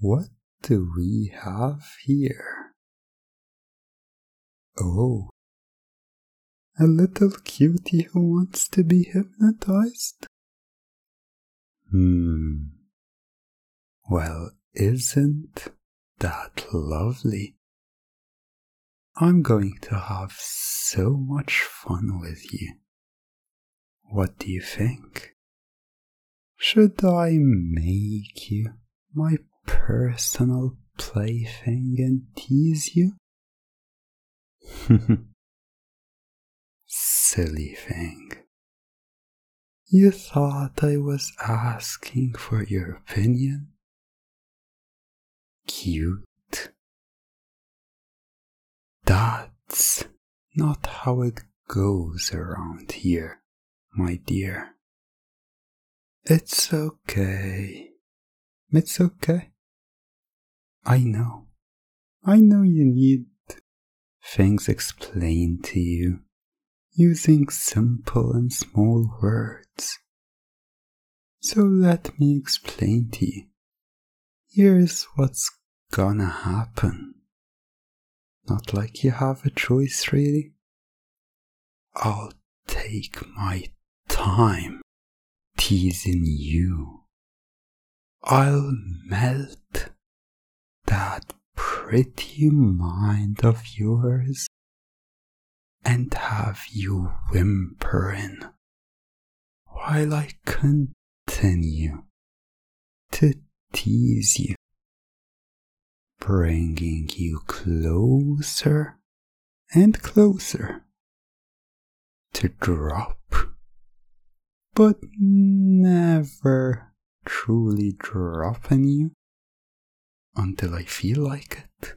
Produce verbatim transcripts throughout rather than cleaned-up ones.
What do we have here? Oh, a little cutie who wants to be hypnotized? Hmm. Well, isn't that lovely? I'm going to have so much fun with you. What do you think? Should I make you my personal plaything and tease you? Silly thing. You thought I was asking for your opinion? Cute. That's not how it goes around here, my dear. It's okay. It's okay. I know. I know you need things explained to you using simple and small words. So let me explain to you. Here's what's gonna happen. Not like you have a choice, really. I'll take my time teasing you. I'll melt that pretty mind of yours and have you whimpering while I continue to tease you, bringing you closer and closer to drop, but never truly dropping you until I feel like it.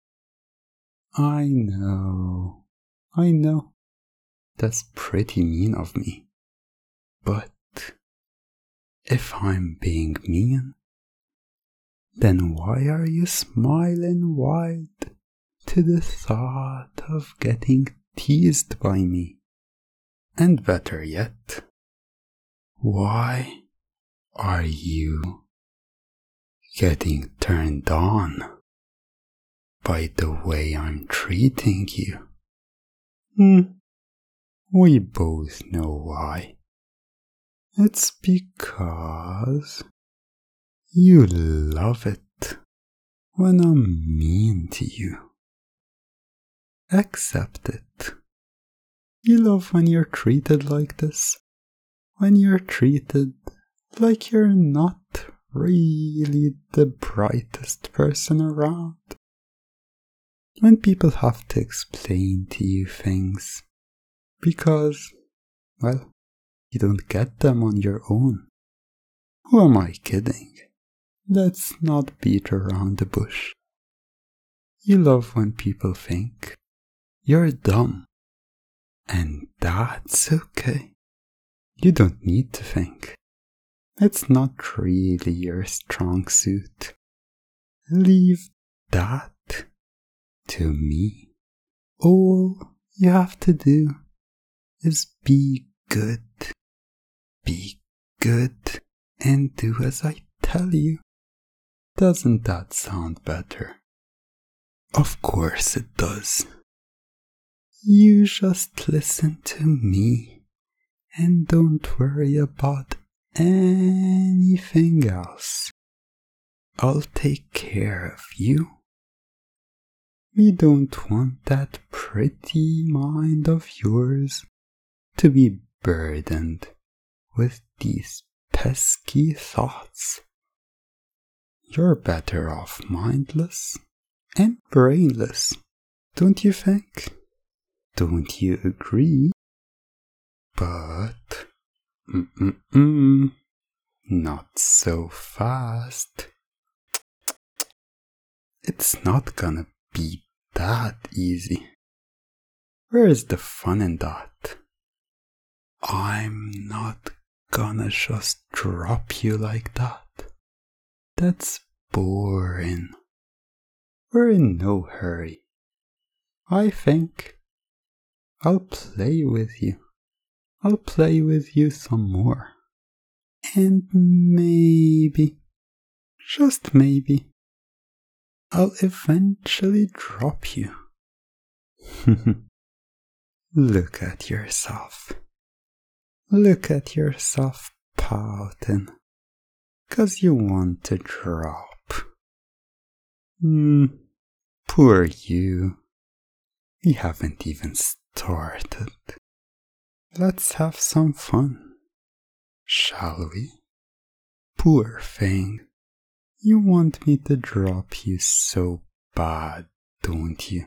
I know, I know, that's pretty mean of me, but if I'm being mean, then why are you smiling wide to the thought of getting teased by me? And better yet, why are you getting turned on by the way I'm treating you? Hmm, we both know why. It's because you love it when I'm mean to you. Accept it. You love when you're treated like this. When you're treated like you're not really the brightest person around. When people have to explain to you things because, well, you don't get them on your own. Who am I kidding? Let's not beat around the bush. You love when people think you're dumb, and that's okay. You don't need to think. It's not really your strong suit. Leave that to me. All you have to do is be good. Be good and do as I tell you. Doesn't that sound better? Of course it does. You just listen to me and don't worry about anything else. I'll take care of you. We don't want that pretty mind of yours to be burdened with these pesky thoughts. You're better off mindless and brainless, don't you think? Don't you agree? But, mm-mm-mm, not so fast. It's not gonna be that easy. Where is the fun in that? I'm not gonna just drop you like that. That's boring. We're in no hurry. I think I'll play with you. I'll play with you some more. And maybe, just maybe, I'll eventually drop you. Look at yourself. Look at yourself pouting, 'cause you want to drop. Hmm, poor you. We haven't even started. Let's have some fun, shall we? Poor thing. You want me to drop you so bad, don't you?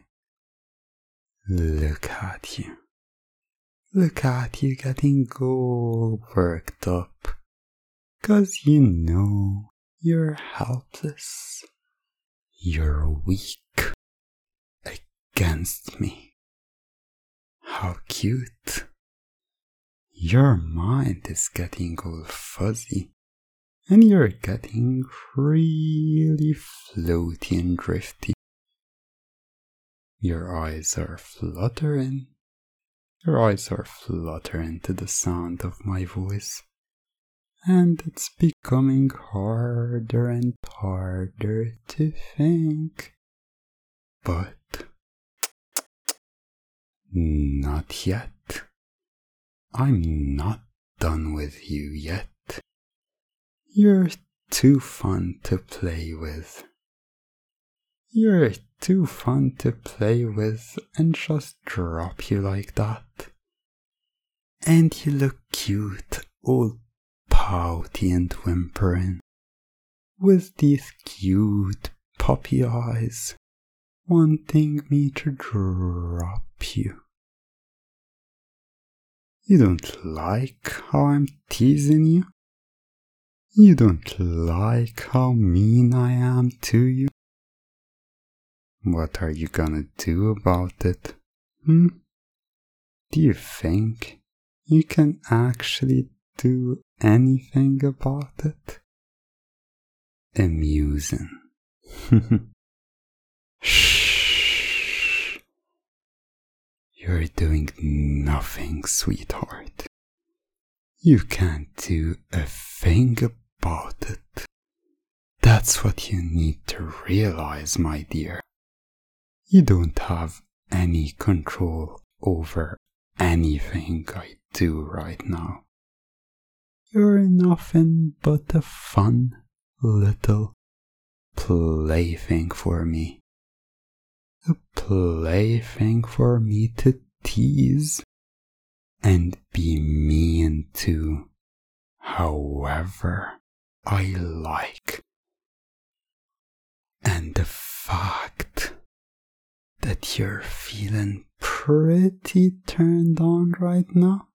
Look at you. Look at you getting all worked up, 'cause you know you're helpless. You're weak against me. How cute. Your mind is getting all fuzzy, and you're getting really floaty and drifty. Your eyes are fluttering. Your eyes are fluttering to the sound of my voice, and it's becoming harder and harder to think. But not yet. I'm not done with you yet. You're too fun to play with. You're too fun to play with and just drop you like that. And you look cute, all pouty and whimpering, with these cute puppy eyes, wanting me to drop you. You don't like how I'm teasing you? You don't like how mean I am to you? What are you gonna do about it? Hmm? Do you think you can actually do anything about it? Amusing. Shh. You're doing nothing, sweetheart. You can't do a thing about it. That's what you need to realize, my dear. You don't have any control over anything I do right now. You're nothing but a fun little plaything for me. A plaything for me to tease and be mean to however I like. And the fact that you're feeling pretty turned on right now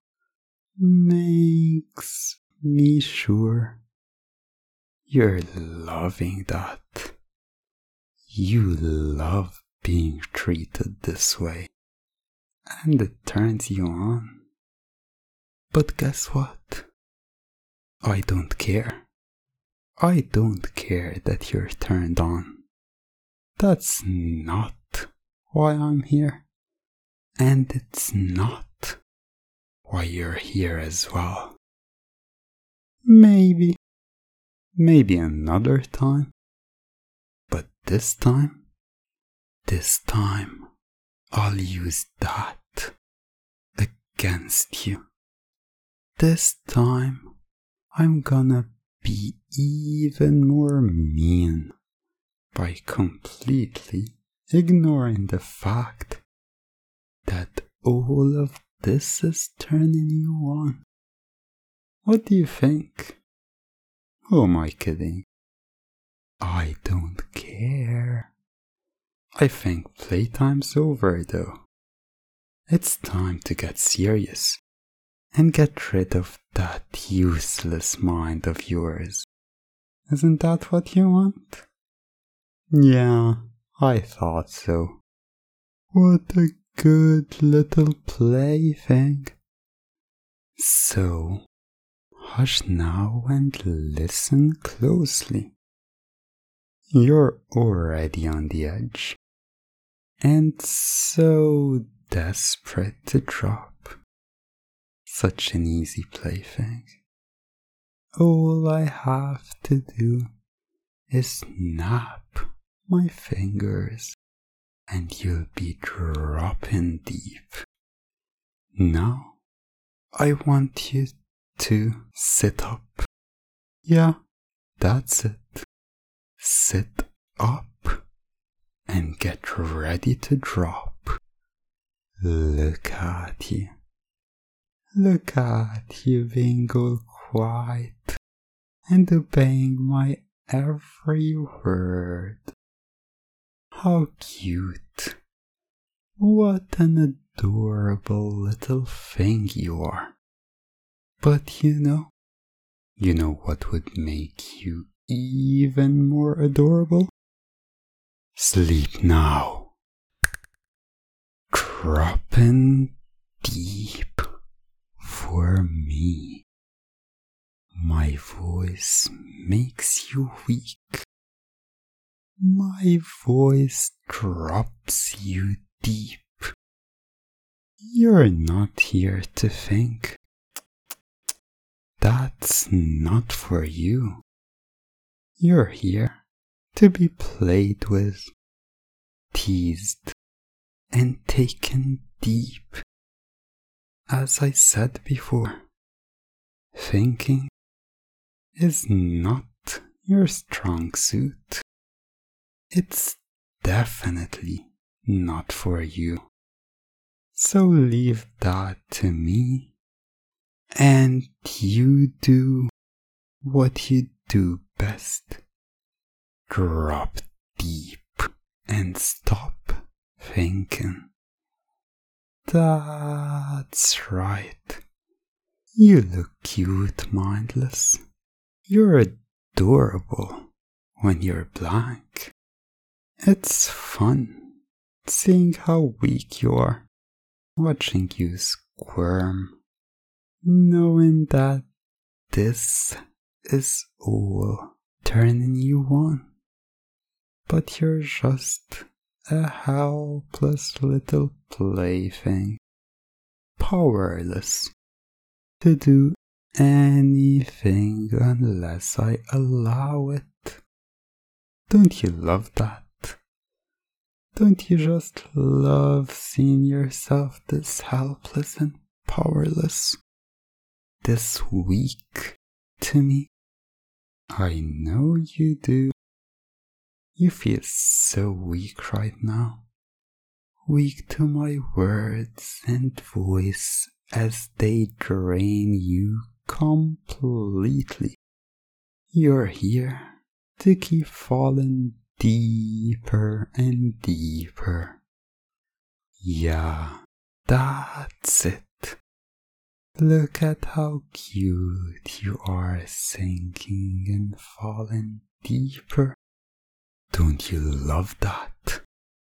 makes me sure you're loving that. You love being treated this way, and it turns you on. But guess what? I don't care. I don't care that you're turned on. That's not why I'm here. And it's not why you're here as well. Maybe, maybe another time. But this time, this time, I'll use that against you. This time, I'm gonna be even more mean by completely ignoring the fact that all of this is turning you on. What do you think? Who am I kidding? I don't care. I think playtime's over though. It's time to get serious and get rid of that useless mind of yours. Isn't that what you want? Yeah, I thought so. What a good little plaything. So, hush now and listen closely. You're already on the edge, and so desperate to drop. Such an easy plaything. All I have to do is snap my fingers and you'll be dropping deep. Now, I want you to sit up. Yeah, that's it. Sit up and get ready to drop. Look at you. Look at you being all quiet and obeying my every word. How cute. What an adorable little thing you are. But you know, you know what would make you even more adorable? Sleep now. Dropping deep for me. My voice makes you weak. My voice drops you deep. You're not here to think. That's not for you. You're here to be played with, teased, and taken deep. As I said before, thinking is not your strong suit. It's definitely not for you. So leave that to me, and you do what you do best. Drop deep and stop thinking. That's right. You look cute, mindless. You're adorable when you're blank. It's fun seeing how weak you are, watching you squirm, knowing that this is all turning you on. But you're just a helpless little plaything, powerless to do anything unless I allow it. Don't you love that? Don't you just love seeing yourself this helpless and powerless, this weak to me? I know you do. You feel so weak right now, weak to my words and voice as they drain you completely. You're here to keep falling deeper and deeper. Yeah, that's it. Look at how cute you are, sinking and falling deeper. Don't you love that?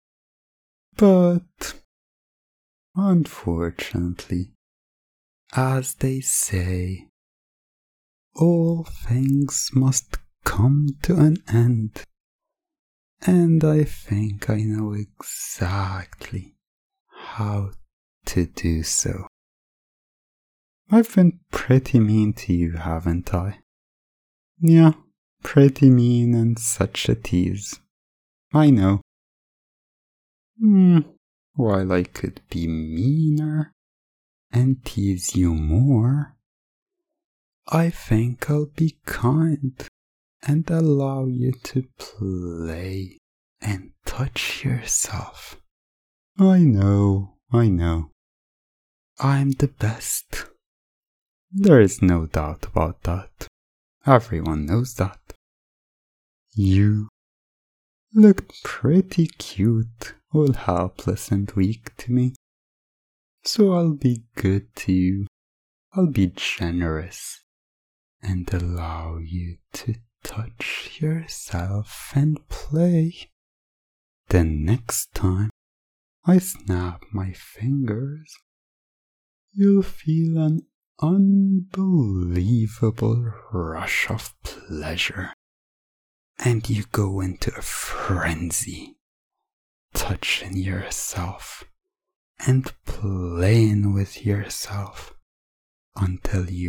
But unfortunately, as they say, all things must come to an end. And I think I know exactly how to do so. I've been pretty mean to you, haven't I? Yeah, pretty mean and such a tease. I know. Hmm, while I could be meaner and tease you more, I think I'll be kind and allow you to play and touch yourself. I know, I know. I'm the best. There is no doubt about that. Everyone knows that. You looked pretty cute, all helpless and weak to me. So I'll be good to you. I'll be generous and allow you to touch yourself and play. Then next time I snap my fingers, you'll feel an unbelievable rush of pleasure, and you go into a frenzy, touching yourself and playing with yourself until you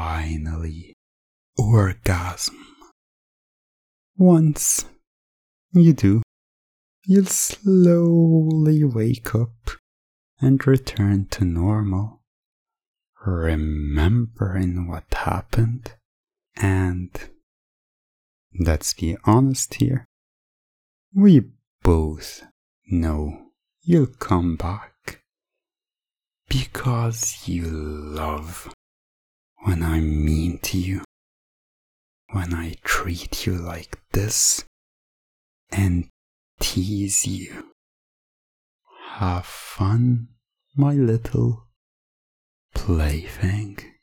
finally orgasm. Once you do. You'll slowly wake up and return to normal, remembering what happened. And let's be honest here, we both know you'll come back because you love when I'm mean to you, when I treat you like this and tease you. Have fun, my little plaything.